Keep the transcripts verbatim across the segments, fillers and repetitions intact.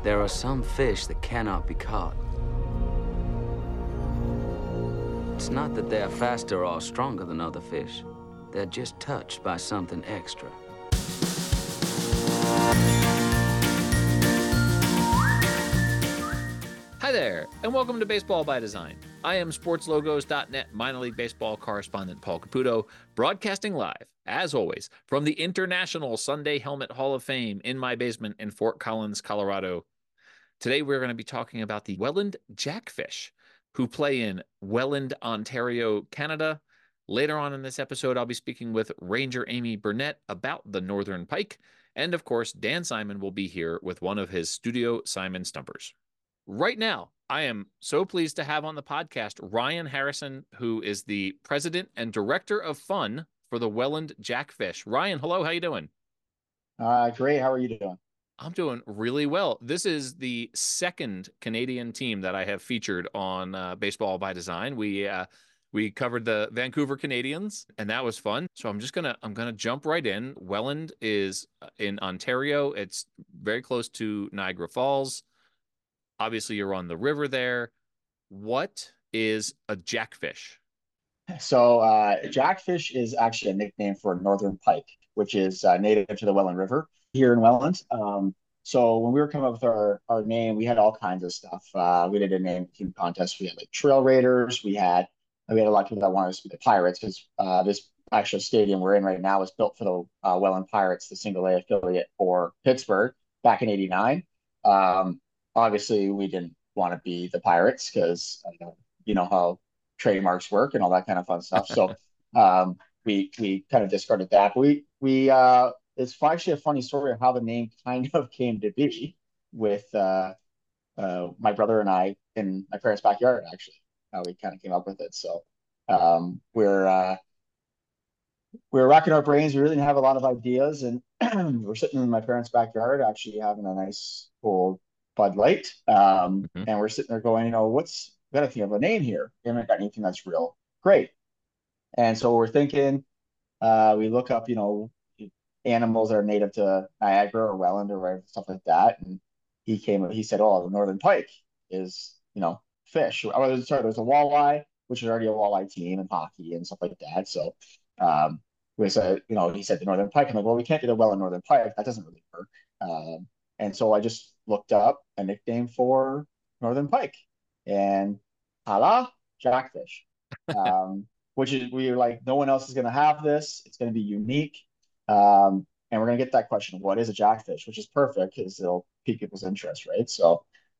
There are some fish that cannot be caught. It's not that they're faster or stronger than other fish. They're just touched by something extra. Hi there, and welcome to Baseball by Design. I am sports logos dot net minor league baseball correspondent Paul Caputo, broadcasting live, as always, from the International Sunday Helmet Hall of Fame in my basement in Fort Collins, Colorado. Today we're going to be talking about the Welland Jackfish, who play in Welland, Ontario, Canada. Later on in this episode, I'll be speaking with Ranger Amy Burnett about the Northern Pike, and of course, Dan Simon will be here with one of his Studio Simon Stumpers. Right now, I am so pleased to have on the podcast Ryan Harrison, who is the president and director of fun for the Welland Jackfish. Ryan, hello, how you doing? Uh, great. How are you doing? I'm doing really well. This is the second Canadian team that I have featured on uh, Baseball by Design. We uh, we covered the Vancouver Canadians, and that was fun. So I'm just gonna I'm gonna jump right in. Welland is in Ontario. It's very close to Niagara Falls. Obviously, you're on the river there. What is a jackfish? So, uh, jackfish is actually a nickname for northern pike, which is uh, native to the Welland River here in Welland. Um, so, when we were coming up with our, our name, we had all kinds of stuff. Uh, we did a name team contest. We had like Trail Raiders. We had we had a lot of people that wanted us to be the Pirates because uh, this actual stadium we're in right now was built for the uh, Welland Pirates, the single A affiliate for Pittsburgh back in eighty-nine. Um, Obviously, we didn't want to be the Pirates because uh, you know how trademarks work and all that kind of fun stuff. So um, we we kind of discarded that. But we we uh, it's actually a funny story of how the name kind of came to be with uh, uh, my brother and I in my parents' backyard. Actually, how we kind of came up with it. So um, we're uh, we were racking our brains. We really didn't have a lot of ideas, and we're sitting in my parents' backyard, actually having a nice cold Bud Light. Um, Mhm. and we're sitting there going, you know, what's we got to think of a name here. We haven't got anything that's real great. And so we're thinking, uh, we look up, you know, animals that are native to Niagara or Welland or whatever, stuff like that. And he came, he said, oh, the Northern Pike is, you know, fish. Oh, sorry, there's a walleye, which is already a walleye team in hockey and stuff like that. So um, we said, you know, he said the Northern Pike. I'm like, well, we can't do the Welland Northern Pike. That doesn't really work. Um, and so I just looked up a nickname for Northern Pike and hala, jackfish. Um, which is we were like, no one else is going to have this. It's going to be unique. Um, and we're going to get that question, what is a jackfish? Which is perfect because it'll pique people's interest, right? So,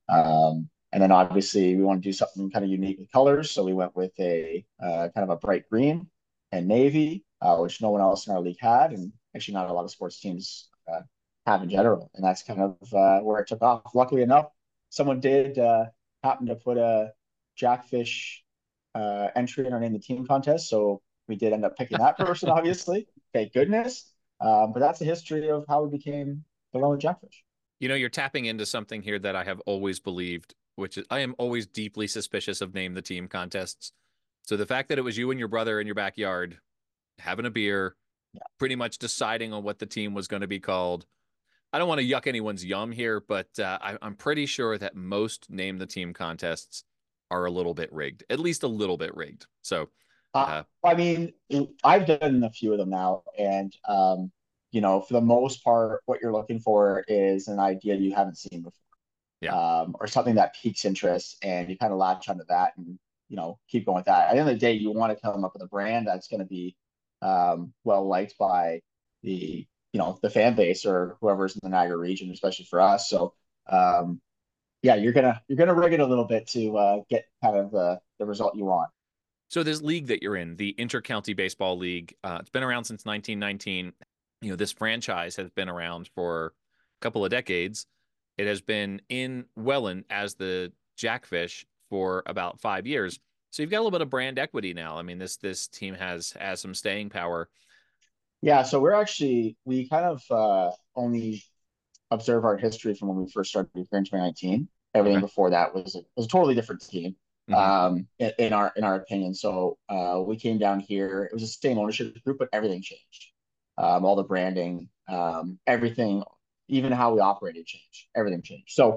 um, and then obviously we want to do something kind of unique with colors. So we went with a uh, kind of a bright green and navy, uh, which no one else in our league had. And actually not a lot of sports teams uh, have in general. And that's kind of uh, where it took off. Luckily enough, someone did uh, happen to put a jackfish uh, entry in our name the team contest. So we did end up picking that person, obviously. Thank goodness. Um, but that's the history of how we became the Welland Jackfish. You know, you're tapping into something here that I have always believed, which is I am always deeply suspicious of name the team contests. So the fact that it was you and your brother in your backyard having a beer, Yeah. pretty much deciding on what the team was going to be called. I don't want to yuck anyone's yum here, but uh, I, I'm pretty sure that most name the team contests are a little bit rigged, at least a little bit rigged. So, Uh, uh, I mean, I've done a few of them now, and um, you know, for the most part, what you're looking for is an idea you haven't seen before, yeah. um, or something that piques interest, and you kind of latch onto that, and you know, keep going with that. At the end of the day, you want to come up with a brand that's going to be um, well liked by the you know the fan base or whoever's in the Niagara region, especially for us. So, um, yeah, you're gonna you're gonna rig it a little bit to uh, get kind of the the result you want. So this league that you're in, the Inter-County Baseball League, uh, it's been around since nineteen nineteen. You know, this franchise has been around for a couple of decades. It has been in Welland as the Jackfish for about five years. So you've got a little bit of brand equity now. I mean, this this team has has some staying power. Yeah, so we're actually we kind of uh, only observe our history from when we first started here in twenty nineteen. Everything Okay. before that was a, was a totally different team, Hmm. um, in, in our in our opinion. So uh, we came down here. It was the same ownership group, but everything changed. Um, all the branding, um, everything, even how we operated changed. Everything changed. So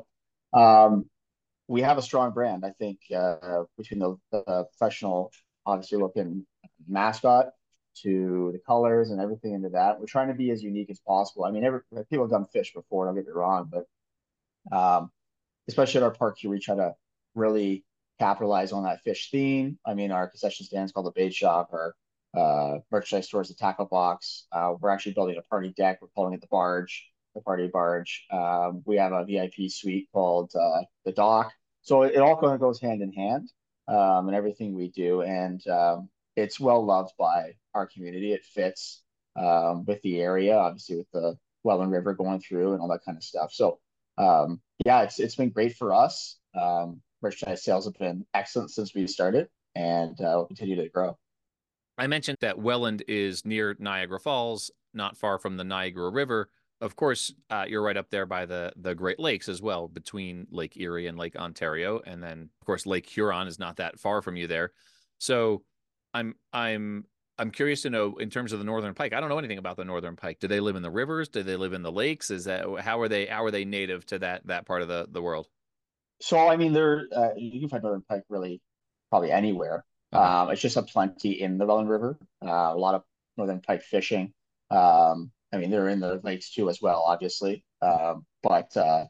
Um, we have a strong brand, I think, uh, between the, the professional, obviously looking mascot to the colors and everything into that. We're trying to be as unique as possible. I mean, every, people have done fish before, don't get me wrong, but um, especially at our park here, we try to really capitalize on that fish theme. I mean, our concession stands called the Bait Shop, our uh, merchandise stores, the Tackle Box. Uh, we're actually building a party deck. We're calling it the Barge, the Party Barge. Um, we have a V I P suite called uh, the Dock. So it, it all kind of goes hand in hand um, in everything we do, and um, it's well loved by our community. It fits um, with the area, obviously with the Welland River going through and all that kind of stuff. So um, yeah, it's it's been great for us. Um, merchandise sales have been excellent since we started, and uh, will continue to grow. I mentioned that Welland is near Niagara Falls, not far from the Niagara River. Of course, uh, you're right up there by the the Great Lakes as well, between Lake Erie and Lake Ontario, and then of course Lake Huron is not that far from you there. So, I'm I'm I'm curious to know in terms of the Northern Pike. I don't know anything about the Northern Pike. Do they live in the rivers? Do they live in the lakes? Is that how are they how are they native to that that part of the the world? So I mean, there uh, you can find northern pike really probably anywhere. Uh-huh. Um, it's just a plenty in the Welland River. Uh, a lot of northern pike fishing. Um, I mean, they're in the lakes too as well, obviously. Um, but uh,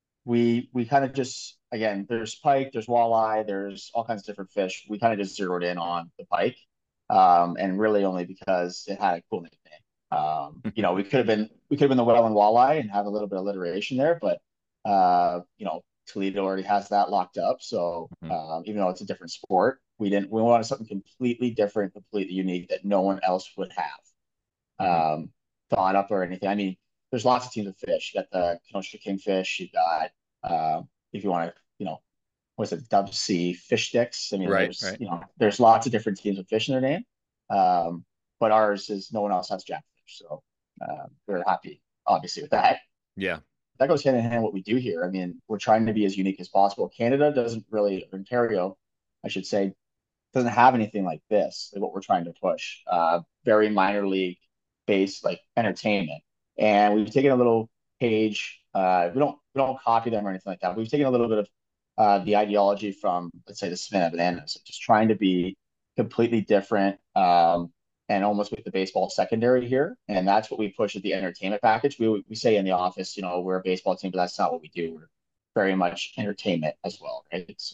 we we kind of just again, there's pike, there's walleye, there's all kinds of different fish. We kind of just zeroed in on the pike, um, and really only because it had a cool nickname. Um, you know, we could have been we could have been the Welland walleye and have a little bit of alliteration there, but uh, you know, Toledo already has that locked up. So Mhm. um, even though it's a different sport, we didn't we wanted something completely different, completely unique that no one else would have Mhm. um, thought up or anything. I mean, there's lots of teams of fish. You got the Kenosha Kingfish. You got uh, if you want to, you know, what's it, Dub Sea fish sticks. I mean, Right, there's right. you know, there's lots of different teams of fish in their name. Um, but ours is no one else has jackfish, so uh, we're happy, obviously, with that. Yeah. That goes hand in hand what we do here. I mean, we're trying to be as unique as possible. Canada doesn't really, Ontario, I should say, doesn't have anything like this, like what we're trying to push. Uh, very minor league based like entertainment. And we've taken a little page. Uh, we don't we don't copy them or anything like that. We've taken a little bit of uh, the ideology from, let's say, the Savannah Bananas, just trying to be completely different um, and almost make the baseball secondary here. And that's what we push as the entertainment package. We we say in the office, you know, we're a baseball team, but that's not what we do. We're very much entertainment as well, right? So.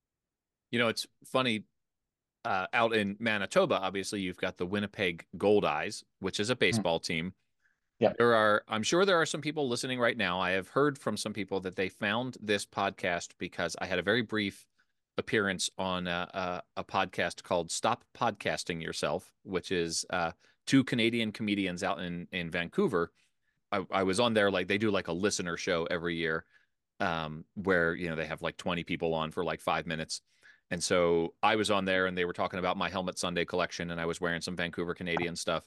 You know, it's funny uh, out in Manitoba, obviously, you've got the Winnipeg Goldeyes, which is a Mm, baseball team. yeah. There are, I'm sure there are some people listening right now. I have heard from some people that they found this podcast because I had a very brief appearance on a, a, a podcast called Stop Podcasting Yourself, which is uh, two Canadian comedians out in, in Vancouver. I, I was on there, like, they do like a listener show every year um, where, you know, they have like twenty people on for like five minutes. And so I was on there and they were talking about my Helmet Sunday collection and I was wearing some Vancouver Canadian stuff.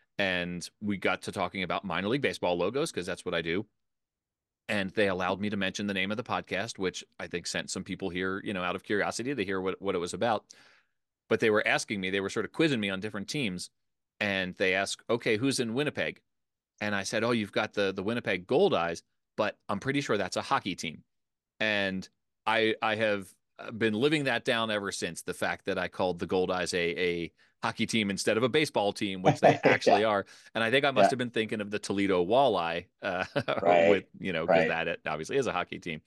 And we got to talking about minor league baseball logos because that's what I do. And they allowed me to mention the name of the podcast, which I think sent some people here, you know, out of curiosity to hear what, what it was about. But they were asking me, they were sort of quizzing me on different teams. And they asked, okay, who's in Winnipeg? And I said, oh, you've got the the Winnipeg Goldeyes, but I'm pretty sure that's a hockey team. And I I have been living that down ever since. The fact that I called the Goldeyes a a hockey team instead of a baseball team, which they Yeah. actually are. And I think I must Yeah. have been thinking of the Toledo Walleye, uh, with Right. you know because Right. that obviously is a hockey team.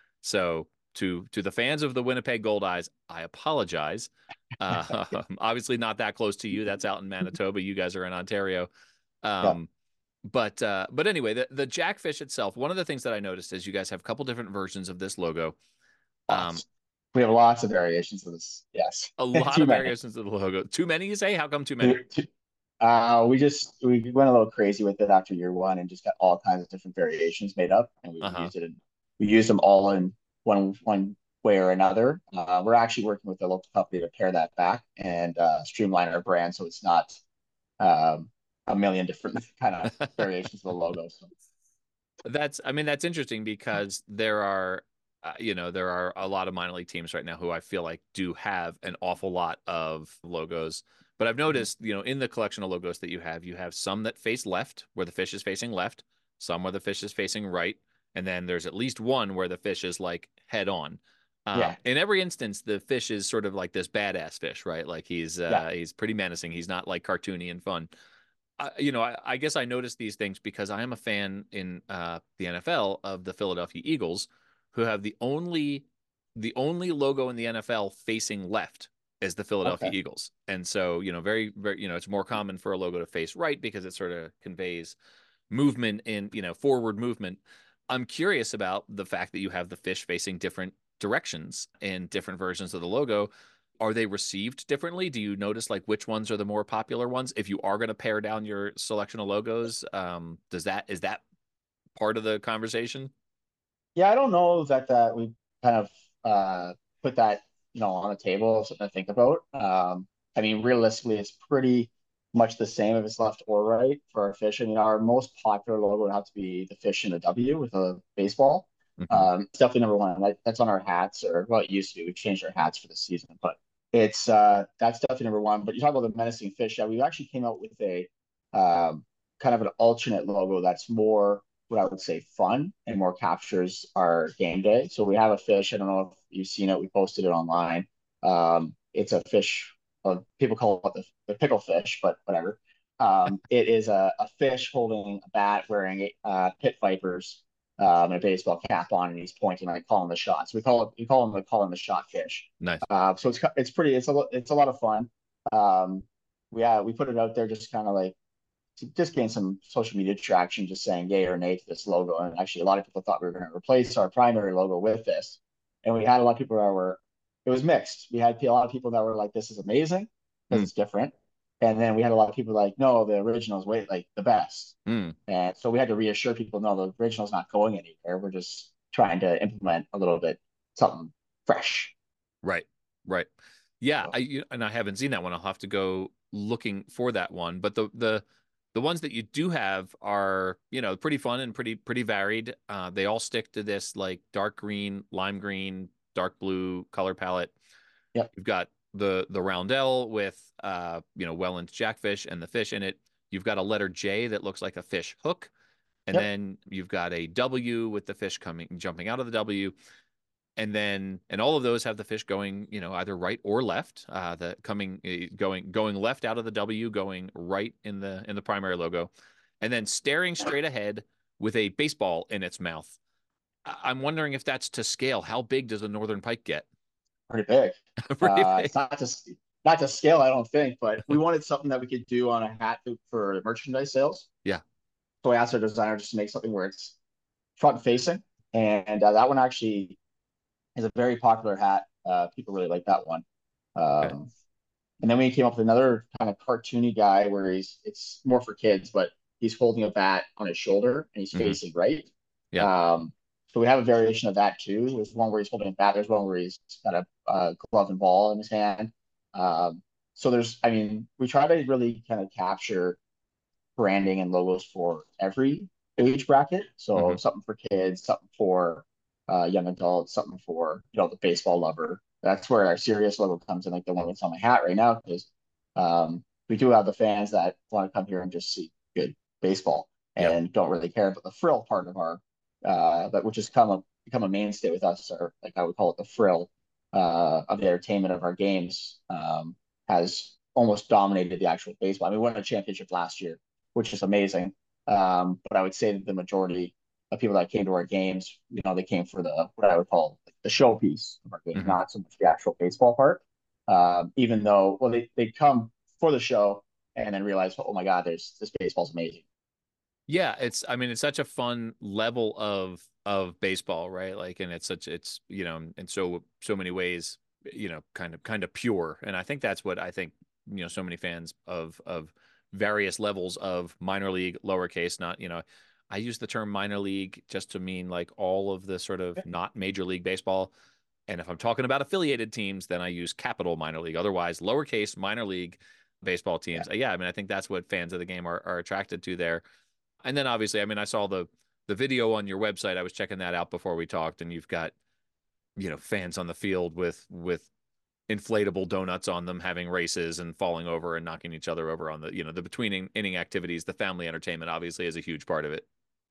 So to to the fans of the Winnipeg Goldeyes, I apologize. Uh, obviously not that close to you. That's out in Manitoba. You guys are in Ontario. Yeah. Um, but uh, but anyway, the the Jackfish itself. One of the things that I noticed is you guys have a couple different versions of this logo. Um, Lots. We have lots of variations of this. Yes. a lot Too of many. variations of the logo. Too many, you say? How come too many? Too, too, uh, we just we went a little crazy with it after year one and just got all kinds of different variations made up, and we Uh huh. used it in we used them all in one one way or another. Uh, we're actually working with a local company to pare that back and uh, streamline our brand so it's not um, a million different kind of variations of the logo. So. That's, I mean, that's interesting because there are, uh, you know, there are a lot of minor league teams right now who I feel like do have an awful lot of logos. But I've Mhm. noticed, you know, in the collection of logos that you have, you have some that face left, where the fish is facing left, some where the fish is facing right, and then there's at least one where the fish is like head on. Um, Yeah, in every instance, the fish is sort of like this badass fish, right? Like he's yeah, uh, he's pretty menacing. He's not like cartoony and fun. I, you know, I, I guess I noticed these things because I am a fan in uh, the N F L of the Philadelphia Eagles, who have the only the only logo in the N F L facing left is the Philadelphia okay. Eagles, and so you know, very very you know, it's more common for a logo to face right because it sort of conveys movement in you know forward movement. I'm curious about the fact that you have the fish facing different directions in different versions of the logo. Are they received differently? Do you notice like which ones are the more popular ones? If you are going to pare down your selection of logos, um, does that is that part of the conversation? Yeah, I don't know that that we kind of uh put that, you know, on the table, something to think about. Um, I mean, realistically, it's pretty much the same if it's left or right for our fish. I mean, our most popular logo would have to be the fish in a W with a baseball. Hmm. Um, it's definitely number one. That, that's on our hats, or well, it used to be. We changed our hats for the season, but it's uh that's definitely number one. But you talk about the menacing fish. Yeah, we actually came out with a um kind of an alternate logo that's more what I would say fun and more captures our game day. So we have a fish. I don't know if you've seen it. We posted it online. Um, it's a fish. Uh, people call it the, the pickle fish, but whatever. Um, it is a, a fish holding a bat, wearing uh, pit vipers, um, and a baseball cap on, and he's pointing like calling the shots. So we call it we call him the calling the shot fish. Nice. Uh, so it's it's pretty. It's a it's a lot of fun. Um, we yeah we put it out there just kind of like to just gain some social media traction, just saying yay or nay to this logo. And actually, a lot of people thought we were going to replace our primary logo with this. And we had a lot of people that were, it was mixed. We had a lot of people that were like, this is amazing because Mm, it's different. And then we had a lot of people like, no, the original is way like the best. mm. And so we had to reassure people, no, the original is not going anywhere. We're just trying to implement a little bit something fresh. Right, right. Yeah, So, I you- and I haven't seen that one. I'll have to go looking for that one. But the the the ones that you do have are, you know, pretty fun and pretty pretty varied. Uh, they all stick to this like dark green, lime green, dark blue color palette. yep, You've got the the roundel with uh, you know, Welland jackfish and the fish in it. You've got a letter J that looks like a fish hook, and yep. then you've got a W with the fish coming jumping out of the W, and then and all of those have the fish going, you know, either right or left, uh the coming eh, going going left out of the W, going right in the in the primary logo, and then staring straight ahead with a baseball in its mouth. I- am wondering if that's to scale. How big does a northern pike get? Pretty big. Pretty Uh, it's big. not just not to scale, I don't think, but we wanted something that we could do on a hat for merchandise sales. Yeah. So I asked our designer just to make something where it's front facing, and uh, that one actually is a very popular hat. Uh, people really like that one. Okay. Um, and then we came up with another kind of cartoony guy where he's it's more for kids, but he's holding a bat on his shoulder and he's Hmm. facing right. Yeah. Um, so we have a variation of that too. There's one where he's holding a bat. There's one where he's got a, a glove and ball in his hand. Um, so there's, I mean, we try to really kind of capture branding and logos for every age bracket. Hmm. So something for kids, something for uh, young adults, something for you know the baseball lover. That's where our serious logo comes in, like the one that's on my hat right now, because um, we do have the fans that want to come here and just see good baseball Yep. and don't really care about the frill part of our, uh, but which has come a become a mainstay with us, or like I would call it the frill uh, of the entertainment of our games. Um, has almost dominated the actual baseball. I mean, we won a championship last year, which is amazing. Um, but I would say that the majority of people that came to our games, you know, they came for the what I would call like, the showpiece of our game, Hmm. not so much the actual baseball part. Um, even though, well, they they come for the show and then realize, oh my God, there's this baseball's amazing. Yeah, it's I mean it's such a fun level of of baseball, right? Like, and it's such it's you know in so so many ways, you know, kind of kind of pure. And I think that's what I think, you know, so many fans of of various levels of minor league, lowercase, not, you know, I use the term minor league just to mean like all of the sort of not major league baseball. And if I'm talking about affiliated teams, then I use capital minor league. Otherwise, lowercase minor league baseball Yeah, teams. Yeah, I mean, I think that's what fans of the game are, are attracted to there. And then obviously, I mean, I saw the the video on your website. I was checking that out before we talked, and you've got, you know, fans on the field with with inflatable donuts on them, having races and falling over and knocking each other over on the, you know, the between inning activities. The family entertainment obviously is a huge part of it.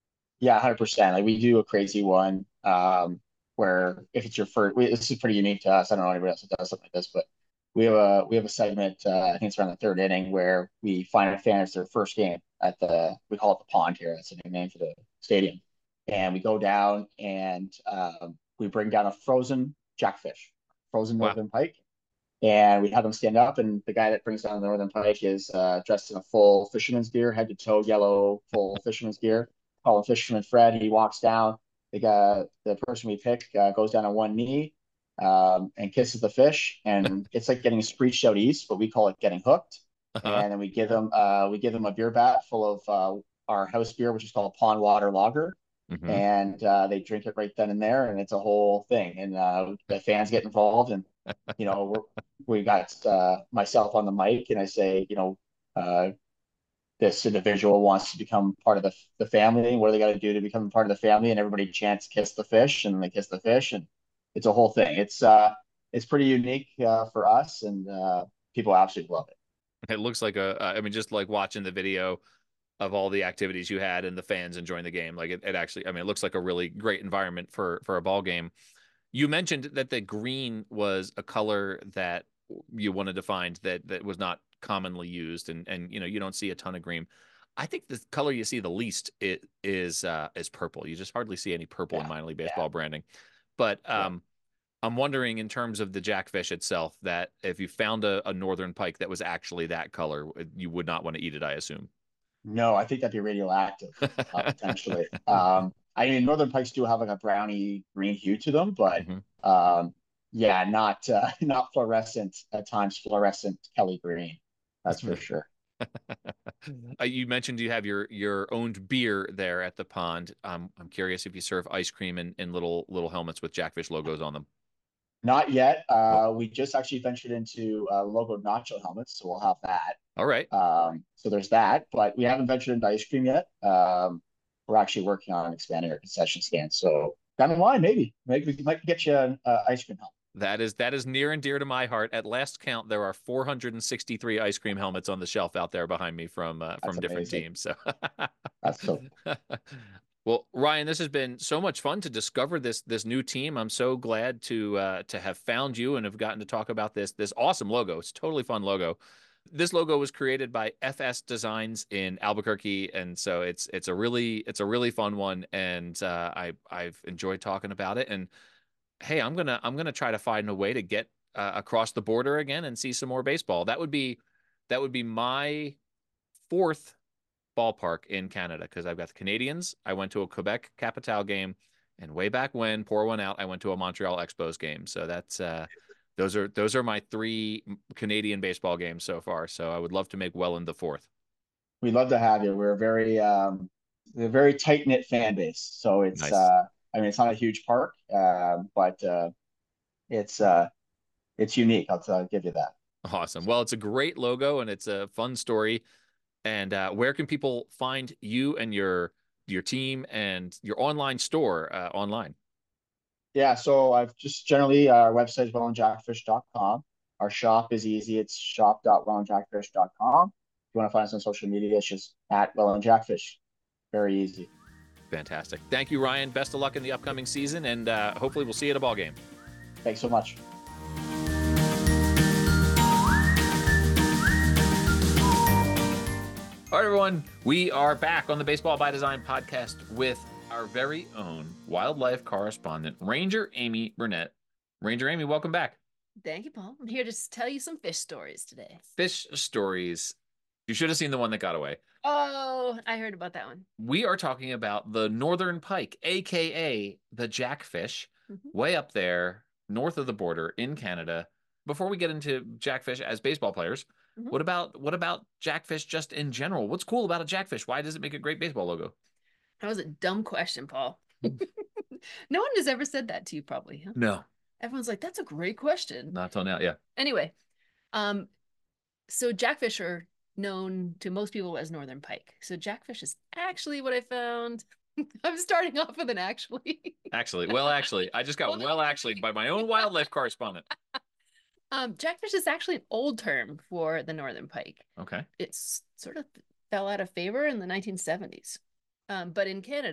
Yeah, one hundred percent. Like we do a crazy one um, where if it's your first, we, this is pretty unique to us. I don't know anybody else that does something like this, but we have a we have a segment. Uh, I think it's around the third inning where we find a fan it's their first game at the we call it the pond here. That's a new name for the stadium, and we go down and um, we bring down a frozen jackfish, frozen Wow. northern pike, and we have them stand up. And the guy that brings down the northern pike is uh, dressed in a full fisherman's gear, head to toe, yellow full fisherman's gear. Call him Fisherman Fred. He walks down. The guy, the person we pick, uh, goes down on one knee um, and kisses the fish, and it's like getting screeched out east, but we call it getting hooked. Uh-huh. And then we give them uh, we give them a beer bat full of uh, our house beer, which is called Pond Water Lager, Mm-hmm. and uh, they drink it right then and there, and it's a whole thing. And uh, the fans get involved, and you know we're, we got uh, myself on the mic, and I say, you know, uh, this individual wants to become part of the, the family. What do they got to do to become part of the family? And everybody chants "kiss the fish," and they kiss the fish, and it's a whole thing. It's uh, it's pretty unique uh, for us, and uh, people absolutely love it. It looks like a, I mean, just like watching the video of all the activities you had and the fans enjoying the game. Like it, it actually, I mean, it looks like a really great environment for for a ball game. You mentioned that the green was a color that you wanted to find that that was not commonly used, and and you know you don't see a ton of green. I think the color you see the least it, is uh, is purple. You just hardly see any purple in Yeah, minor league yeah, baseball branding. But yeah. um, I'm wondering in terms of the jackfish itself that if you found a, a northern pike that was actually that color, you would not want to eat it, I assume. No, I think that'd be radioactive uh, potentially. Um, I mean, northern pikes do have like a browny green hue to them, but Mhm. um, yeah, not uh, not fluorescent at times, fluorescent Kelly green. That's for sure. Uh, you mentioned you have your your owned beer there at the pond. Um, I'm curious if you serve ice cream in, in little little helmets with Jackfish logos on them. Not yet. Oh, Uh, we just actually ventured into uh, logo nacho helmets, so we'll have that. all right. Um, so there's that, but we haven't ventured into ice cream yet. Um, we're actually working on expanding our concession stand. So down the line, maybe, maybe we might get you an uh, ice cream helmet. That is that is near and dear to my heart. At last count, there are four hundred sixty-three ice cream helmets on the shelf out there behind me from uh, That's from different amazing. teams. So, That's so well, Ryan, this has been so much fun to discover this this new team. I'm so glad to uh, to have found you and have gotten to talk about this this awesome logo. It's a totally fun logo. This logo was created by F S Designs in Albuquerque, and so it's it's a really it's a really fun one, and uh, I I've enjoyed talking about it. And hey, I'm gonna I'm gonna try to find a way to get uh, across the border again and see some more baseball. That would be that would be my fourth ballpark in Canada because I've got the Canadians. I went to a Quebec Capital game, and way back when, pour one out, I went to a Montreal Expos game. So that's uh, those are those are my three Canadian baseball games so far. So I would love to make well in the fourth. we'd love to have you. We're a very um, a very tight knit fan base. So it's Nice. uh, I mean, it's not a huge park, uh, but uh, it's uh, it's unique. I'll, I'll give you that. Awesome. Well, it's a great logo and it's a fun story. And uh, where can people find you and your your team and your online store uh, online? Yeah, so I've just generally our website is well and jackfish dot com. Our shop is easy. It's shop dot well and jackfish dot com. If you want to find us on social media, it's just at Well and Jackfish. Very easy. Fantastic. Thank you, Ryan. Best of luck in the upcoming season, and uh, hopefully we'll see you at a ball game. Thanks so much. All right, everyone. We are back on the Baseball by Design podcast with our very own wildlife correspondent, Ranger Amy Burnett. Ranger Amy, welcome back. Thank you, Paul. I'm here to tell you some fish stories today. Fish stories. You should have seen the one that got away. Oh, I heard about that one. We are talking about the northern pike, aka the jackfish, Mhm. way up there north of the border in Canada. Before we get into jackfish as baseball players, Mhm. what about what about jackfish just in general? What's cool about a jackfish? Why does it make a great baseball logo? That was a dumb question, Paul. No one has ever said that to you, probably. Huh? No, Everyone's like, that's a great question. not till now. Yeah. Anyway, um, so jackfish are known to most people as northern pike. So jackfish is actually what I found. I'm starting off with an actually. Actually, well, actually, I just got well, actually, by my own wildlife correspondent. Um, jackfish is actually an old term for the northern pike. Okay. It's sort of fell out of favor in the nineteen seventies. Um, but in Canada,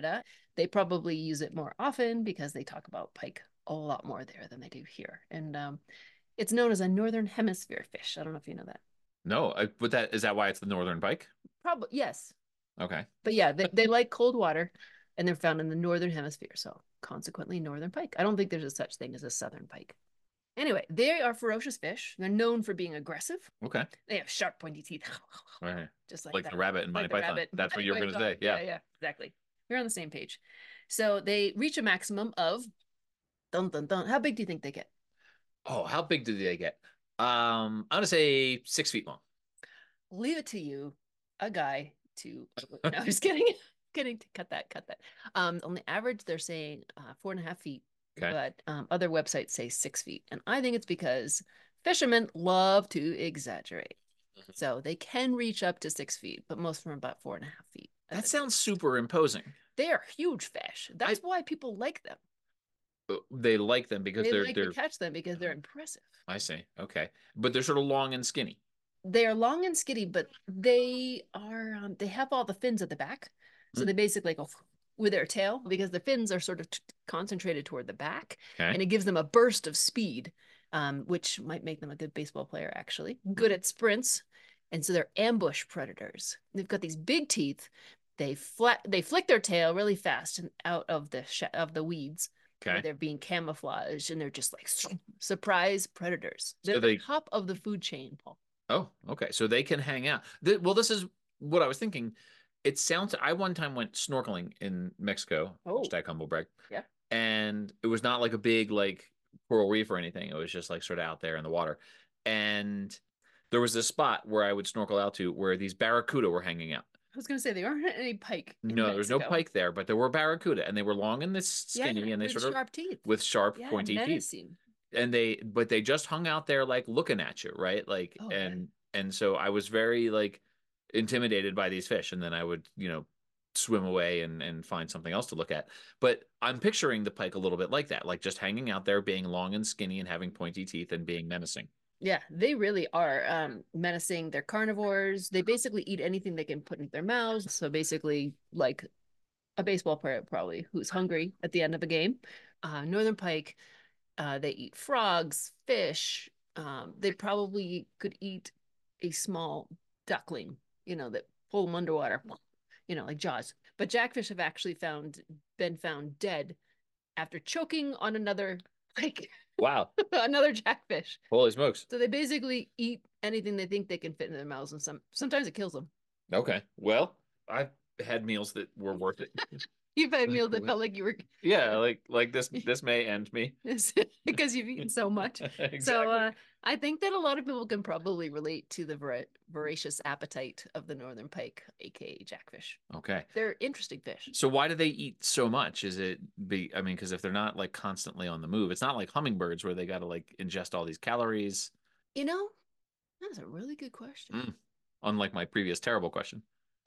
They probably use it more often because they talk about pike a lot more there than they do here. And um, it's known as a northern hemisphere fish. I don't know if you know that. No, I, but that is that why it's the northern pike? Probably, yes. Okay. But yeah, they, they like cold water and they're found in the northern hemisphere. So consequently, northern pike. I don't think there's a such thing as a southern pike. Anyway, they are ferocious fish. They're known for being aggressive. Okay. They have sharp, pointy teeth. Right. Just like Like that. the rabbit in Monty Like the Python. rabbit. That's what Monty you were going to Python. say. Yeah. yeah, yeah, exactly. We're on the same page. So they reach a maximum of dun dun dun. How big do you think they get? Oh, how big do they get? Um, I'm gonna say six feet long. Leave it to you, a guy, to. No, I'm just kidding. Kidding. To cut that. Cut that. Um, on the average, they're saying uh, four and a half feet. Okay. But um, other websites say six feet, and I think it's because fishermen love to exaggerate. Mhm. So they can reach up to six feet, but most of them are about four and a half feet. That sounds super imposing. They are huge fish. That's I, why people like them. They like them because they they're like they're to catch them because they're impressive. I see. Okay, but they're sort of long and skinny. They are long and skinny, but they are um, they have all the fins at the back, so mm. they basically go with their tail because the fins are sort of t- concentrated toward the back, okay. and it gives them a burst of speed, um, which might make them a good baseball player. Actually, good at sprints, and so they're ambush predators. They've got these big teeth. They flat they flick their tail really fast and out of the sh- of the weeds. Okay. Where they're being camouflaged, and they're just like surprise predators. They're so they... the top of the food chain, Paul. Oh, okay. So they can hang out. The, well, this is what I was thinking. It sounds. I one time went snorkeling in Mexico. Oh, hashtag humble brag. Yeah. And it was not like a big like coral reef or anything. It was just like sort of out there in the water. And there was this spot where I would snorkel out to where these barracuda were hanging out. I was gonna say there aren't any pike. No, there was no pike there, but there were barracuda, and they were long and this skinny, yeah, and they with sort of sharp teeth with sharp, yeah, pointy menacing. teeth. And they, but they just hung out there like looking at you, right? Like, oh, and man. and so I was very like intimidated by these fish, and then I would, you know, swim away and and find something else to look at. But I'm picturing the pike a little bit like that, like just hanging out there, being long and skinny, and having pointy teeth, and being menacing. Yeah, they really are um, menacing. They're carnivores. They basically eat anything they can put in their mouths. So basically, like a baseball player probably who's hungry at the end of a game. Uh, Northern pike, uh, they eat frogs, fish. Um, they probably could eat a small duckling, you know, that pull them underwater, you know, like Jaws. But jackfish have actually found been found dead after choking on another pike. Wow. Another jackfish. Holy smokes. So they basically eat anything they think they can fit in their mouths, and some sometimes it kills them. Okay. Well, I've had meals that were worth it. You've had meals that felt like you were yeah, like like this this may end me. because you've eaten so much. Exactly. So uh, I think that a lot of people can probably relate to the vor- voracious appetite of the northern pike, aka jackfish. Okay. They're interesting fish. So why do they eat so much? Is it be I mean, because if they're not like constantly on the move, it's not like hummingbirds where they got to like ingest all these calories. You know, that's a really good question. Mm. Unlike my previous terrible question.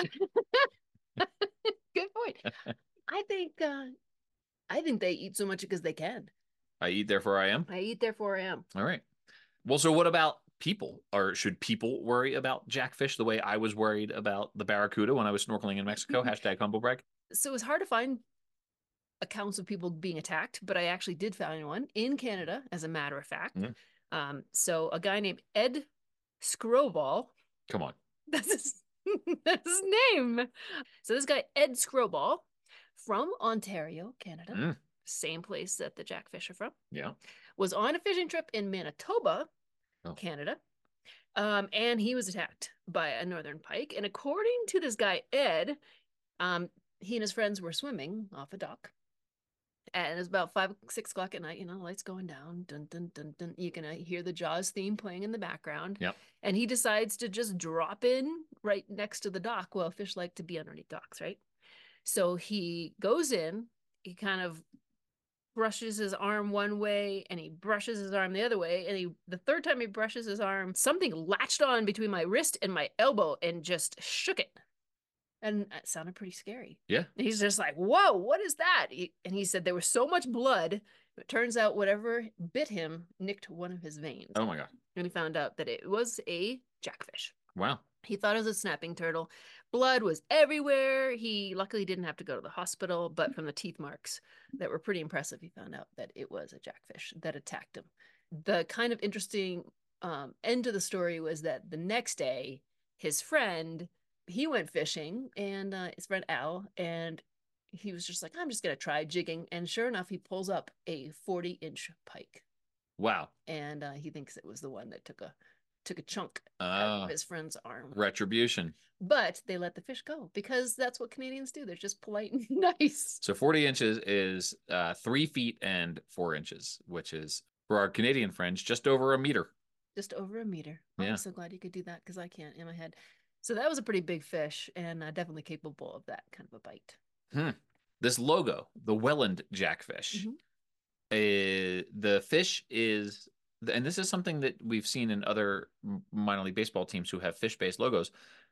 Good point. I think uh, I think they eat so much because they can. I eat, therefore I am. I eat, therefore I am. All right. Well, so what about people? Or should people worry about jackfish the way I was worried about the barracuda when I was snorkeling in Mexico? Hashtag humble brag. So it's hard to find accounts of people being attacked, but I actually did find one in Canada, as a matter of fact. Mm. Um, so a guy named Ed Scroball. Come on. That's his, that's his name. So this guy, Ed Scroball, from Ontario, Canada, mm. same place that the jackfish are from. Yeah. Was on a fishing trip in Manitoba, oh. Canada. Um, and he was attacked by a northern pike. And according to this guy, Ed, um, he and his friends were swimming off a dock. And it was about five, six o'clock at night, you know, lights going down. Dun, dun, dun, dun. You can uh, hear the Jaws theme playing in the background. Yep. And he decides to just drop in right next to the dock. Well, fish like to be underneath docks, right? So he goes in, he kind of brushes his arm one way and he brushes his arm the other way. And he, the third time he brushes his arm, something latched on between my wrist and my elbow and just shook it. And it sounded pretty scary. Yeah. And he's just like, whoa, what is that? He, and he said there was so much blood. It turns out whatever bit him nicked one of his veins. Oh my God. And he found out that it was a jackfish. Wow. He thought it was a snapping turtle. Blood was everywhere. He luckily didn't have to go to the hospital, but from the teeth marks that were pretty impressive, he found out that it was a jackfish that attacked him. The kind of interesting um, end to the story was that the next day, his friend, he went fishing, and uh, his friend Al, and he was just like, I'm just going to try jigging. And sure enough, he pulls up a forty inch pike. Wow. And uh, he thinks it was the one that took a took a chunk uh, out of his friend's arm. Retribution. But they let the fish go because that's what Canadians do. They're just polite and nice. So forty inches is uh, three feet and four inches, which is, for our Canadian friends, just over a meter. Just over a meter. Oh, Yeah. I'm so glad you could do that because I can't in my head. So that was a pretty big fish and uh, definitely capable of that kind of a bite. Hmm. This logo, the Welland Jackfish, Mhm. uh, the fish is, and this is something that we've seen in other minor league baseball teams who have fish-based logos.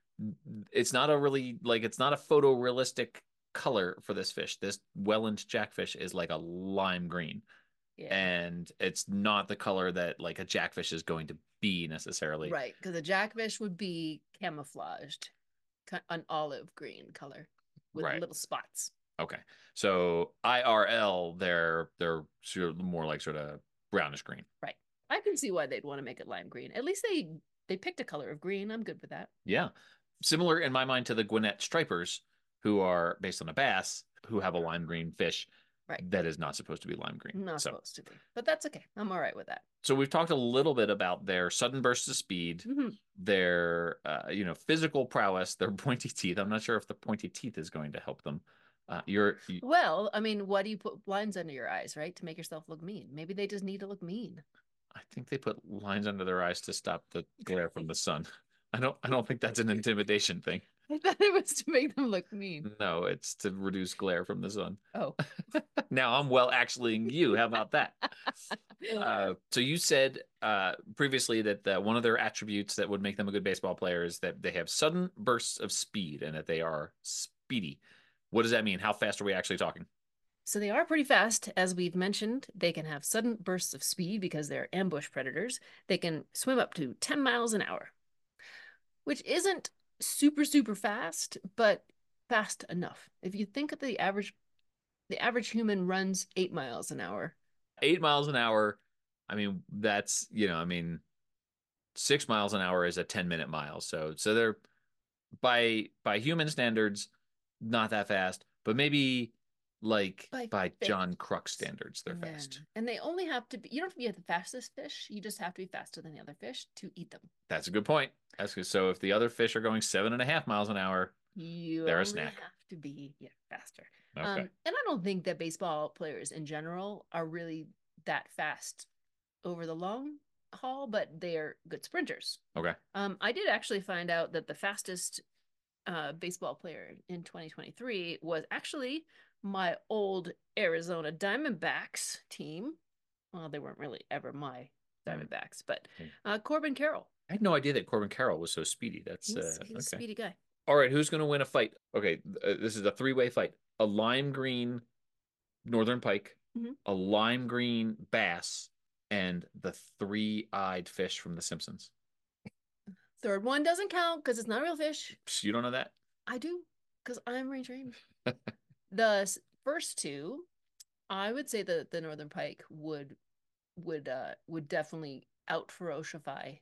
It's not a really, like, it's not a photorealistic color for this fish. This Welland Jackfish is like a lime green. Yeah. And it's not the color that like a jackfish is going to be necessarily. Right, because a jackfish would be camouflaged, an olive green color with Right. little spots. Okay, so I R L, they're they're sort of more like sort of brownish green. Right. I can see why they'd want to make it lime green. At least they they picked a color of green. I'm good with that. Yeah, similar in my mind to the Gwinnett Stripers, who are based on a bass, who have a lime green fish. Right. That is not supposed to be lime green. Not so. supposed to be, but that's okay. I'm all right with that. So we've talked a little bit about their sudden bursts of speed, mm-hmm. their uh, you know physical prowess, their pointy teeth. I'm not sure if the pointy teeth is going to help them. Uh, you're you... well, I mean, why do you put lines under your eyes, right? To make yourself look mean. Maybe they just need to look mean. I think they put lines under their eyes to stop the glare from the sun. I don't I don't think that's an intimidation thing. I thought it was to make them look mean. No, it's to reduce glare from the sun. Oh. Now I'm well actuallying you. How about that? uh, so you said uh, previously that uh, one of their attributes that would make them a good baseball player is that they have sudden bursts of speed and that they are speedy. What does that mean? How fast are we actually talking? So they are pretty fast. As we've mentioned, they can have sudden bursts of speed because they're ambush predators. They can swim up to ten miles an hour, which isn't super, super fast, but fast enough. If you think of the average, the average human runs eight miles an hour. Eight miles an hour. I mean, that's, you know, I mean, six miles an hour is a ten minute mile. So, so they're by, by human standards, not that fast, but maybe like by, by John Kruk standards, they're yeah. fast. And they only have to be, you don't have to be the fastest fish. You just have to be faster than the other fish to eat them. That's a good point. That's good. So if the other fish are going seven and a half miles an hour, you they're only a snack. have to be yeah, faster. Okay. Um, and I don't think that baseball players in general are really that fast over the long haul, but they're good sprinters. Okay. Um, I did actually find out that the fastest uh, baseball player in twenty twenty-three was actually my old Arizona Diamondbacks team. Well, they weren't really ever my Diamondbacks, but uh, Corbin Carroll. I had no idea that Corbin Carroll was so speedy. That's he's, uh, he's okay. a speedy guy. All right, who's going to win a fight? Okay, uh, this is a three-way fight. A lime green northern pike, mm-hmm. a lime green bass, and the three-eyed fish from The Simpsons. Third one doesn't count because it's not a real fish. You don't know that? I do, because I'm retrained. The first two, I would say that the northern pike would would uh would definitely out ferocify.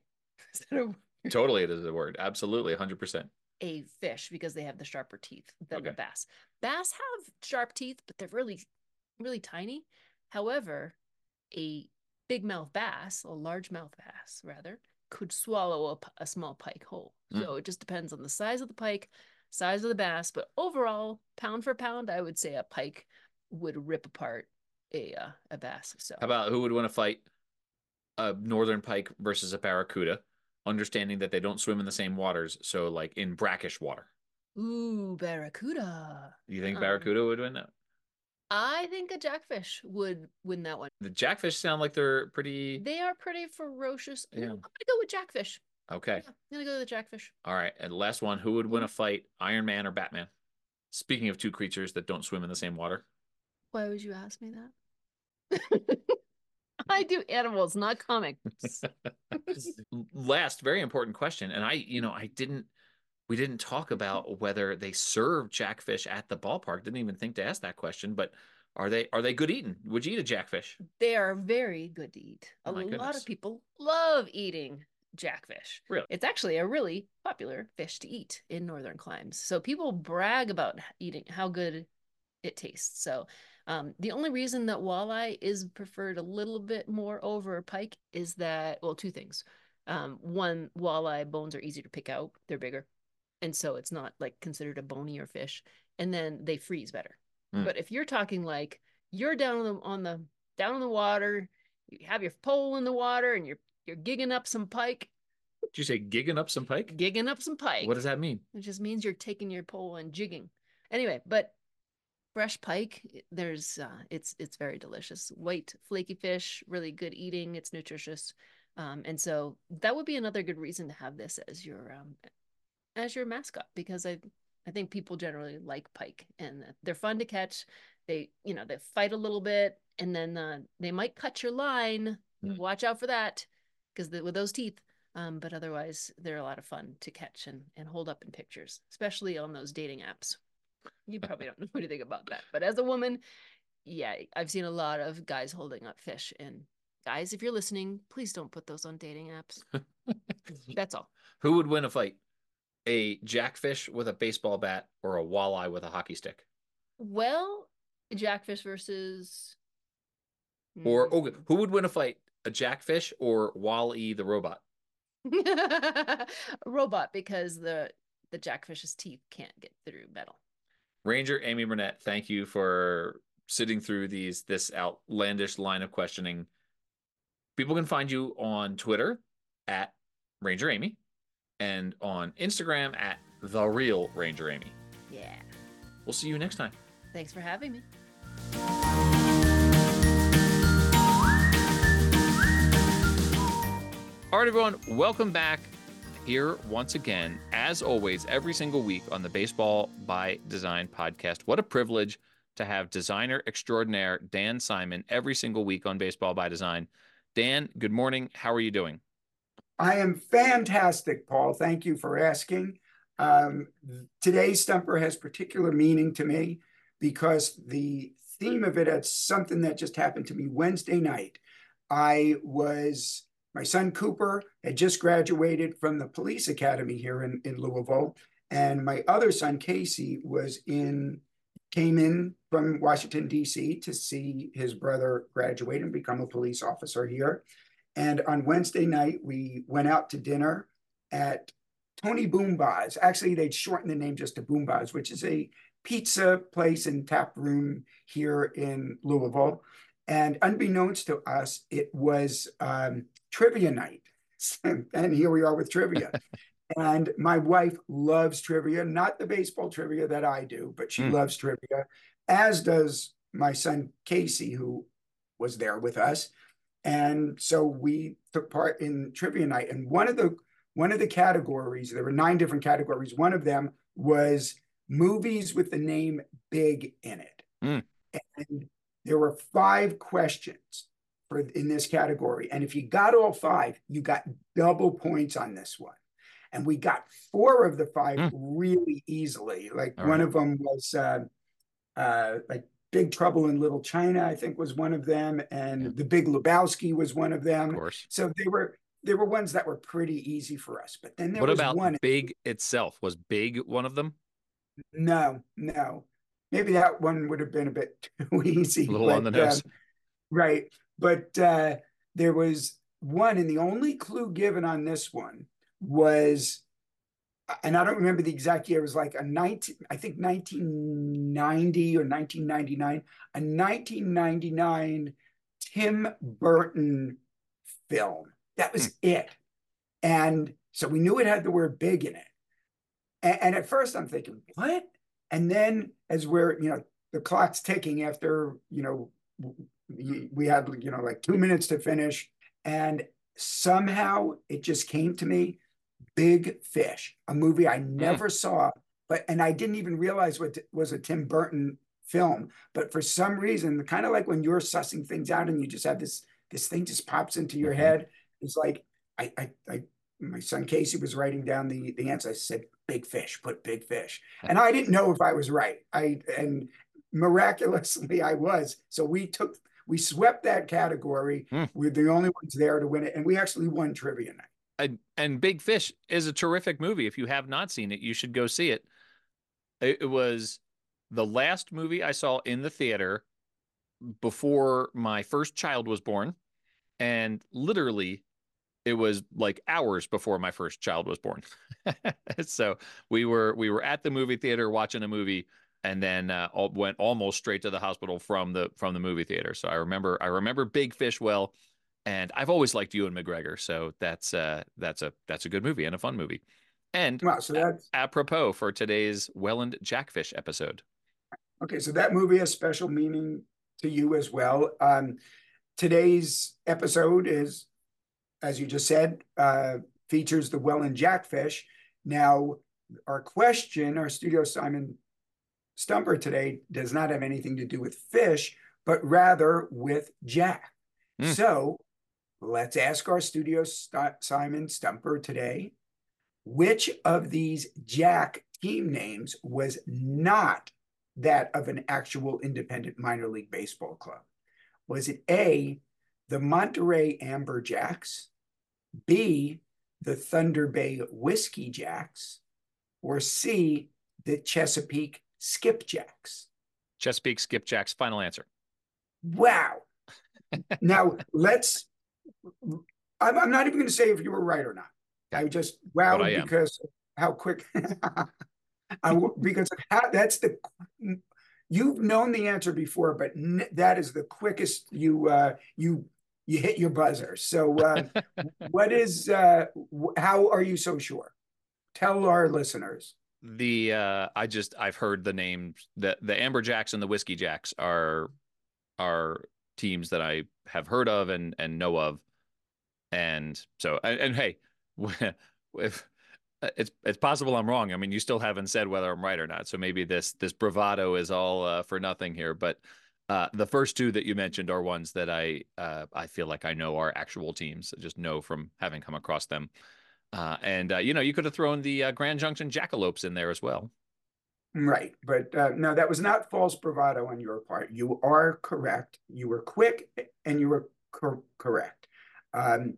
Totally, it is a word. Absolutely, one hundred percent. A fish because they have the sharper teeth than Okay. the bass. Bass have sharp teeth, but they're really, really tiny. However, a big mouth bass, a large mouth bass rather, could swallow a, a small pike whole. Mm. So it just depends on the size of the pike, size of the bass, but overall, pound for pound, I would say a pike would rip apart a uh, a bass. So how about who would want to fight a northern pike versus a barracuda, understanding that they don't swim in the same waters, so like in brackish water? Ooh, barracuda. You think barracuda um, would win that? I think a jackfish would win that one. The jackfish sound like they're pretty... They are pretty ferocious. Yeah. I'm going to go with jackfish. Okay. Yeah, I'm going to go with the jackfish. All right. And last one, who would win a fight, Iron Man or Batman? Speaking of two creatures that don't swim in the same water. Why would you ask me that? I do animals, not comics. Last, very important question. And I, you know, I didn't... We didn't talk about whether they serve jackfish at the ballpark. Didn't even think to ask that question, but are they are they good eating? Would you eat a jackfish? They are very good to eat. Oh a my lot goodness. of people love eating jackfish. Really? It's actually a really popular fish to eat in northern climes. So people brag about eating how good it tastes. So um, the only reason that walleye is preferred a little bit more over pike is that, well, two things. Um, one, walleye bones are easy to pick out. They're bigger. And so it's not like considered a bonier fish. And then they freeze better. Mm. But if you're talking like you're down on the, on the down in the water, you have your pole in the water and you're you're gigging up some pike. Did you say gigging up some pike? Gigging up some pike. What does that mean? It just means you're taking your pole and jigging. Anyway, but fresh pike, there's uh, it's it's very delicious. White flaky fish, really good eating. It's nutritious, um, and so that would be another good reason to have this as your um, as your mascot, because I I think people generally like pike and they're fun to catch. They you know they fight a little bit and then uh, they might cut your line. Mm. Watch out for that, because with those teeth. Um, but otherwise, they're a lot of fun to catch and and hold up in pictures, especially on those dating apps. You probably don't know anything about that, but as a woman, yeah, I've seen a lot of guys holding up fish. And guys, if you're listening, please don't put those on dating apps. That's all. Who would win a fight? A jackfish with a baseball bat or a walleye with a hockey stick? Well, jackfish versus... Or okay, who would win a fight? A jackfish or Wall-E the robot? A robot, because the the jackfish's teeth can't get through metal. Ranger Amy Burnett, thank you for sitting through these this outlandish line of questioning. People can find you on Twitter at Ranger Amy and on Instagram at The Real Ranger Amy. Yeah. We'll see you next time. Thanks for having me. All right, everyone, welcome back here once again, as always, every single week on the Baseball by Design podcast. What a privilege to have designer extraordinaire Dan Simon every single week on Baseball by Design. Dan, good morning. How are you doing? I am fantastic, Paul. Thank you for asking. Um, today's Stumper has particular meaning to me because the theme of it is something that just happened to me Wednesday night. I was... My son Cooper had just graduated from the police academy here in, in Louisville. And my other son, Casey, was in, came in from Washington, D C to see his brother graduate and become a police officer here. And on Wednesday night, we went out to dinner at Tony Boombas. Actually, they'd shortened the name just to Boombas, which is a pizza place and tap room here in Louisville. And unbeknownst to us, it was um, trivia night. And here we are with trivia. And my wife loves trivia, not the baseball trivia that I do, but she mm. loves trivia, as does my son Casey, who was there with us. And so we took part in trivia night. And one of the one of the categories, there were nine different categories. One of them was movies with the name Big in it. Mm. And there were five questions for in this category. And if you got all five, you got double points on this one. And we got four of the five mm. really easily. Like all one right. of them was uh, uh, like Big Trouble in Little China, I think was one of them. And yeah. The Big Lebowski was one of them. Of course. So they were they were ones that were pretty easy for us. But then there what was about one. Big itself? Was Big one of them? No, no. Maybe that one would have been a bit too easy. A little but, on the nose. Um, right. But uh, there was one, and the only clue given on this one was, and I don't remember the exact year, it was like a nineteen, I think nineteen ninety or nineteen ninety-nine, a nineteen ninety-nine Tim Burton film. That was hmm. it. And so we knew it had the word big in it. And, and at first I'm thinking, what? And then as we're, you know, the clock's ticking after, you know, we had, you know, like two minutes to finish. And somehow it just came to me, Big Fish, a movie I never mm. saw, but, and I didn't even realize what was a Tim Burton film. But for some reason, kind of like when you're sussing things out and you just have this, this thing just pops into your mm-hmm. head. It's like, I, I, I, my son Casey was writing down the, the answer. I said, big fish, put big fish. And I didn't know if I was right. I and miraculously I was. So we took we swept that category. Hmm. We're the only ones there to win it. And we actually won trivia night. And, and Big Fish is a terrific movie. If you have not seen it, you should go see it. It, it was the last movie I saw in the theater before my first child was born. And literally, it was like hours before my first child was born. So we were we were at the movie theater watching a movie, and then uh, all, went almost straight to the hospital from the from the movie theater. So I remember I remember Big Fish well. And I've always liked Ewan McGregor, so that's uh, that's a that's a good movie and a fun movie. And Wow, so that's apropos for today's Welland Jackfish episode. okay. So that movie has special meaning to you as well. Um, today's episode is, as you just said, uh, features the Welland Jackfish. Now, our question, our Studio Simon Stumper today does not have anything to do with fish, but rather with Jack. Mm. So let's ask our Studio St- Simon Stumper today, which of these Jack team names was not that of an actual independent minor league baseball club? Was it A, the Monterey Amberjacks, B, the Thunder Bay Whiskey Jacks, or C, the Chesapeake Skipjacks? Chesapeake Skipjacks, final answer. Wow. Now, let's, I'm, I'm not even going to say if you were right or not. I just, wow, because how quick, I, because how, that's the, you've known the answer before, but n- that is the quickest you, uh, you, you hit your buzzer. So uh, what is, uh, how are you so sure? Tell our listeners. The, uh, I just, I've heard the names, the, the Amberjacks and the Whiskey Jacks are, are teams that I have heard of and, and know of. And so, and, and hey, if it's, it's possible I'm wrong. I mean, you still haven't said whether I'm right or not. So maybe this, this bravado is all uh, for nothing here, but uh, the first two that you mentioned are ones that I, uh, I feel like I know are actual teams. I just know from having come across them. Uh, and, uh, you know, you could have thrown the uh, Grand Junction Jackalopes in there as well. Right. But uh, no, that was not false bravado on your part. You are correct. You were quick and you were cor- correct. Um,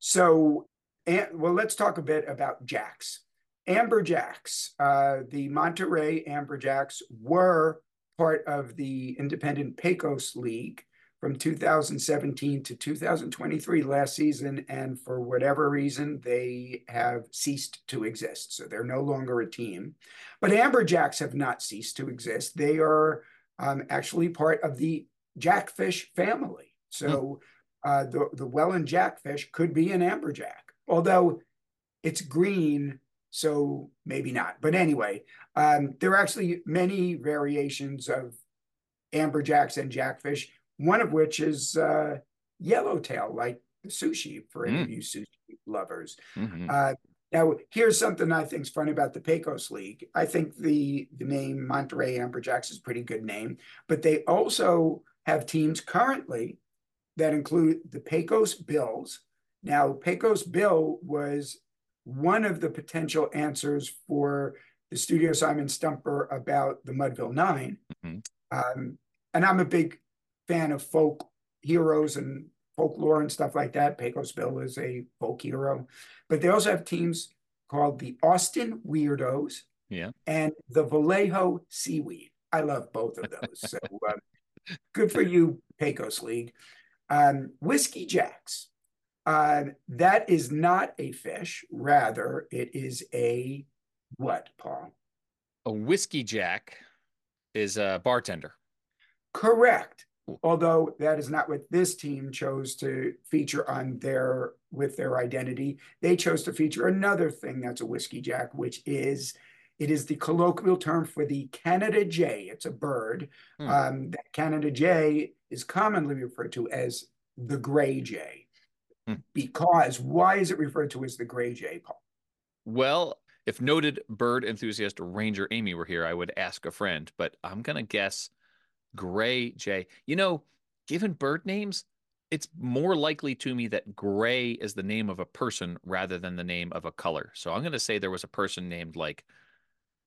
so, and, well, let's talk a bit about Jacks. Amberjacks, uh, the Monterey Amberjacks were part of the Independent Pecos League from two thousand seventeen to two thousand twenty-three last season. And for whatever reason, they have ceased to exist. So they're no longer a team. But Amberjacks have not ceased to exist. They are um, actually part of the Jackfish family. So hmm. uh, the, the Welland Jackfish could be an Amberjack, although it's green, so maybe not. But anyway, um, there are actually many variations of Amberjacks and Jackfish, one of which is uh, yellowtail, like the sushi, for any mm. of you sushi lovers. Mm-hmm. Uh, now, here's something I think is funny about the Pecos League. I think the, the name Monterey Amberjacks is a pretty good name, but they also have teams currently that include the Pecos Bills. Now, Pecos Bill was one of the potential answers for the Studio Simon Stumper about the Mudville Nine. Mm-hmm. Um, and I'm a big fan of folk heroes and folklore and stuff like that. Pecos Bill is a folk hero. But they also have teams called the Austin Weirdos yeah. and the Vallejo Seaweed. I love both of those. So uh, good for you, Pecos League. Um, Whiskey Jacks. Uh, that is not a fish. Rather, it is a what, Paul? A Whiskey Jack is a bartender. Correct. Although that is not what this team chose to feature on their with their identity. They chose to feature another thing that's a Whiskey Jack, which is it is the colloquial term for the Canada Jay. It's a bird. Hmm. Um, that Canada Jay is commonly referred to as the gray jay. Hmm. Because why is it referred to as the gray jay, Paul? Well, if noted bird enthusiast Ranger Amy were here, I would ask a friend, but I'm going to guess Gray Jay. You know, given bird names, it's more likely to me that Gray is the name of a person rather than the name of a color. So I'm going to say there was a person named like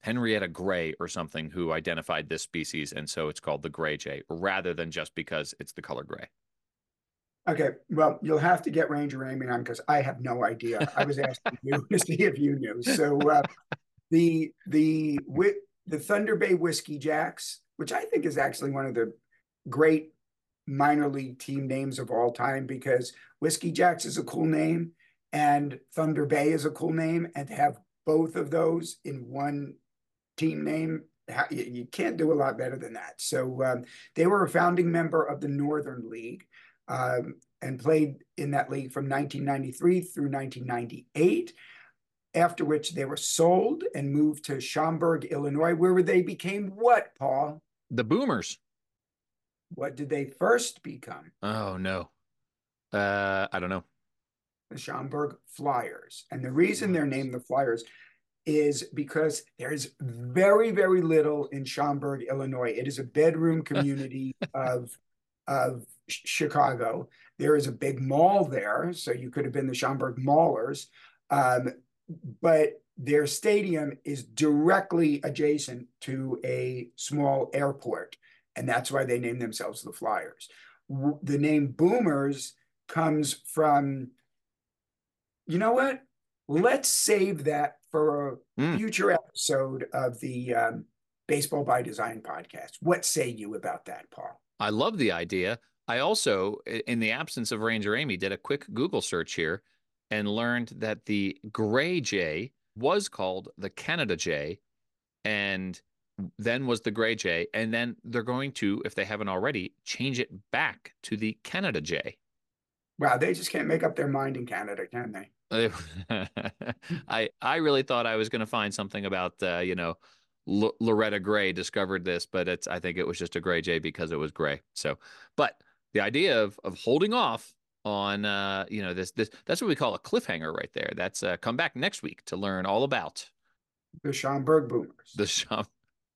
Henrietta Gray or something who identified this species, and so it's called the gray jay, rather than just because it's the color gray. Okay, well, you'll have to get Ranger Amy on because I have no idea. I was asking you to see if you knew. So uh, the the the Thunder Bay Whiskey Jacks, which I think is actually one of the great minor league team names of all time, because Whiskey Jacks is a cool name and Thunder Bay is a cool name, and to have both of those in one team name, you can't do a lot better than that. So um, they were a founding member of the Northern League. Um, and played in that league from nineteen ninety-three through nineteen ninety-eight, after which they were sold and moved to Schaumburg, Illinois, where they became what, Paul? The Boomers. What did they first become? Oh, no. Uh, I don't know. The Schaumburg Flyers. And the reason they're named the Flyers is because there's very, very little in Schaumburg, Illinois. It is a bedroom community of of Chicago. There is a big mall there, so you could have been the Schaumburg Maulers, um, but their stadium is directly adjacent to a small airport, and that's why they named themselves the Flyers. The name Boomers comes from, you know what? Let's save that for a mm. future episode of the um, Baseball by Design podcast. What say you about that, Paul? I love the idea. I also, in the absence of Ranger Amy, did a quick Google search here and learned that the gray jay was called the Canada jay, and then was the gray jay. And then they're going to, if they haven't already, change it back to the Canada jay. Wow, they just can't make up their mind in Canada, can they? I I really thought I was going to find something about, uh, you know, L- Loretta Gray discovered this, but it's I think it was just a gray jay because it was gray. So, but the idea of of holding off on uh, you know this this that's what we call a cliffhanger right there. That's uh, come back next week to learn all about the Schaumburg Boomers. The Schaum.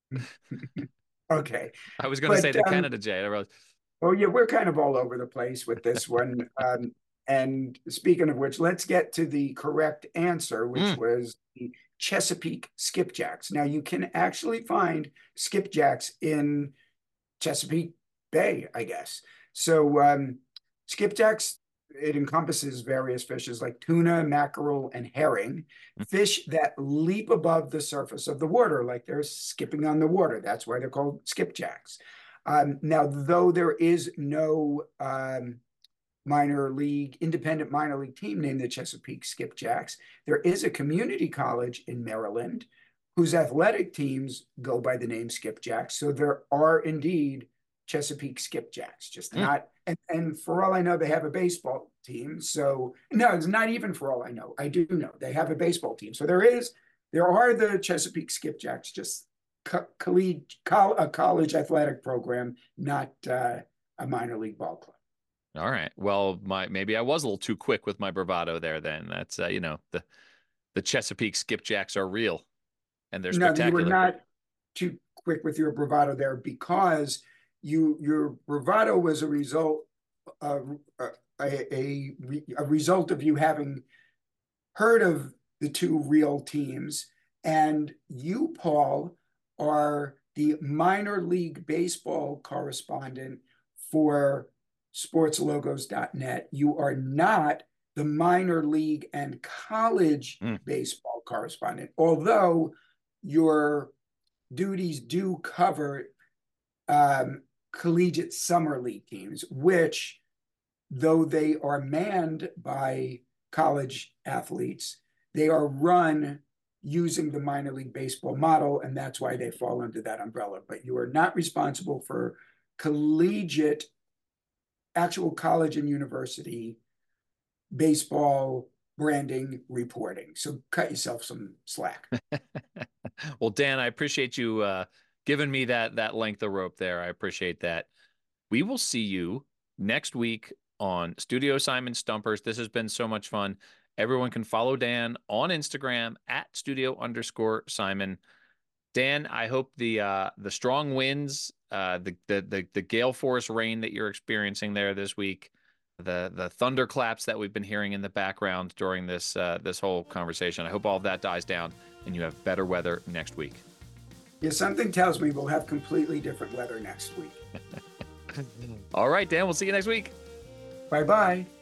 Okay, I was going to say the um, Canada jay. I wrote... Oh yeah, we're kind of all over the place with this one. um, and speaking of which, let's get to the correct answer, which mm. was the Chesapeake Skipjacks. Now, you can actually find skipjacks in Chesapeake Bay, I guess. So um, skipjacks, it encompasses various fishes like tuna, mackerel, and herring, fish that leap above the surface of the water, like they're skipping on the water. That's why they're called skipjacks. Um, now, though there is no um, minor league, independent minor league team named the Chesapeake Skipjacks, there is a community college in Maryland whose athletic teams go by the name Skipjacks. So there are indeed Chesapeake Skipjacks, just mm. not, and, and for all I know, they have a baseball team. So no, it's not even for all I know. I do know they have a baseball team. So there is, there are the Chesapeake Skipjacks, just co- college, co- a college athletic program, not uh, a minor league ball club. All right. Well, my maybe I was a little too quick with my bravado there. Then that's uh, you know the the Chesapeake Skipjacks are real, and they're spectacular. No, you were not too quick with your bravado there because you your bravado was a result of uh, a, a a result of you having heard of the two real teams, and you, Paul, are the minor league baseball correspondent for sports logos dot net. You are not the minor league and college mm. baseball correspondent, although your duties do cover um, collegiate summer league teams, which, though they are manned by college athletes, they are run using the minor league baseball model, and that's why they fall under that umbrella. But you are not responsible for collegiate, actual college and university baseball branding reporting. So cut yourself some slack. Well, Dan, I appreciate you uh, giving me that that length of rope there. I appreciate that. We will see you next week on Studio Simon Stumpers. This has been so much fun. Everyone can follow Dan on Instagram at studio underscore Simon. Dan, I hope the uh, the strong winds, uh, the, the the the gale force rain that you're experiencing there this week, the the thunderclaps that we've been hearing in the background during this uh, this whole conversation, I hope all of that dies down and you have better weather next week. Yeah, something tells me we'll have completely different weather next week. All right, Dan, we'll see you next week. Bye-bye.